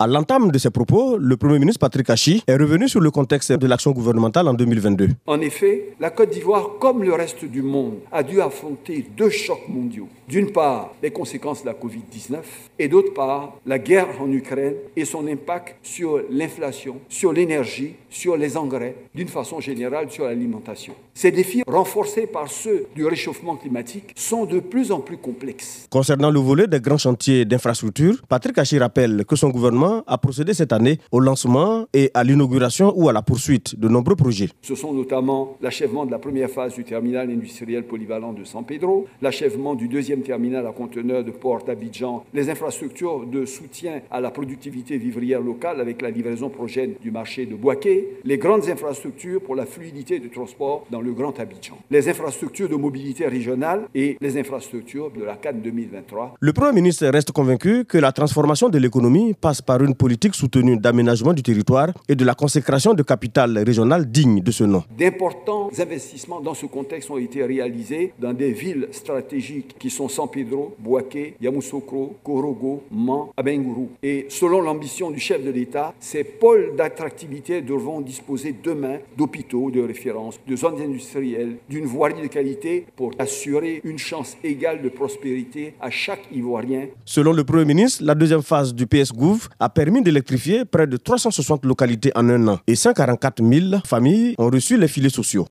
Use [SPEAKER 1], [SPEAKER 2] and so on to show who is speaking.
[SPEAKER 1] À l'entame de ses propos, le Premier ministre Patrick Achi est revenu sur le contexte de l'action gouvernementale en 2022.
[SPEAKER 2] En effet, la Côte d'Ivoire, comme le reste du monde, a dû affronter deux chocs mondiaux. D'une part, les conséquences de la Covid-19 et d'autre part, la guerre en Ukraine et son impact sur l'inflation, sur l'énergie, sur les engrais, d'une façon générale sur l'alimentation. Ces défis, renforcés par ceux du réchauffement climatique, sont de plus en plus complexes.
[SPEAKER 1] Concernant le volet des grands chantiers d'infrastructure, Patrick Achi rappelle que son gouvernement a procédé cette année au lancement et à l'inauguration ou à la poursuite de nombreux projets.
[SPEAKER 2] Ce sont notamment l'achèvement de la première phase du terminal industriel polyvalent de San Pedro, l'achèvement du deuxième terminal à conteneurs de port d'Abidjan, les infrastructures de soutien à la productivité vivrière locale avec la livraison prochaine du marché de Boaké, les grandes infrastructures pour la fluidité du transport dans le Grand Abidjan, les infrastructures de mobilité régionale et les infrastructures de la CAN 2023.
[SPEAKER 1] Le Premier ministre reste convaincu que la transformation de l'économie passe par une politique soutenue d'aménagement du territoire et de la consécration de capital régional digne de ce nom.
[SPEAKER 2] D'importants investissements dans ce contexte ont été réalisés dans des villes stratégiques qui sont San Pedro, Boaké, Yamoussoukro, Korogo, Man, Abengourou. Et selon l'ambition du chef de l'État, ces pôles d'attractivité devront disposer demain d'hôpitaux de référence, de zones industrielles, d'une voirie de qualité pour assurer une chance égale de prospérité à chaque Ivoirien.
[SPEAKER 1] Selon le Premier ministre, la deuxième phase du PS Gouv a permis d'électrifier près de 360 localités en un an et 144 000 familles ont reçu les filets sociaux.